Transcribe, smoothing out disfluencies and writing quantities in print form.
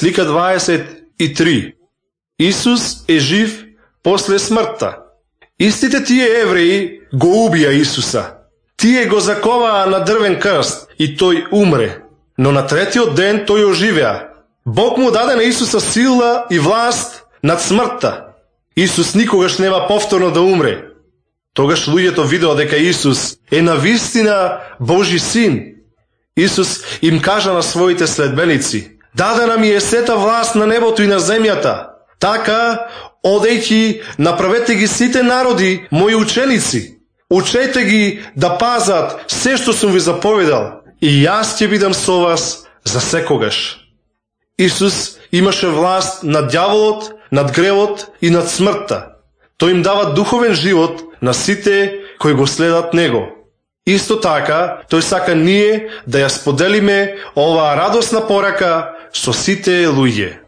Слика 23. Исус е жив после смртта. Истите тие евреи го убија Исуса. Тие го заковаа на дрвен крст и тој умре. Но на третиот ден тој оживеа. Бог му даде на Исуса сила и власт над смртта. Исус никогаш нема повторно да умре. Тогаш луѓето видеа дека Исус е навистина Божи син. Исус им кажа на своите следбеници: дадена ми е сета власт на небото и на земјата. Така, одејќи, направете ги сите народи мои ученици. Учете ги да пазат се што сум ви заповедал. И јас ќе бидам со вас за секогаш. Исус имаше власт над дјаволот, над гревот и над смртта. Тој им дава духовен живот на сите кои го следат Него. Исто така, тој сака ние да ја споделиме оваа радосна порака со сите луѓе.